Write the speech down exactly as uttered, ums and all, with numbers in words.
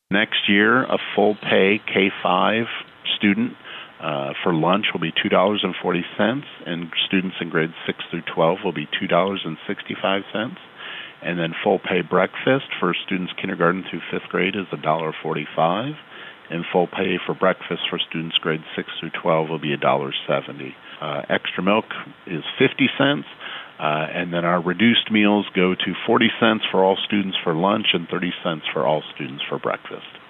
Next year, a full pay K five student uh, for lunch will be two dollars and forty cents, and students in grades six through twelve will be two dollars and sixty-five cents. And then full pay breakfast for students kindergarten through fifth grade is one dollar and forty-five cents, and full pay for breakfast for students grades six through twelve will be one dollar and seventy cents. Uh, extra milk is fifty cents, uh, and then our reduced meals go to forty cents for all students for lunch and thirty cents for all students for breakfast.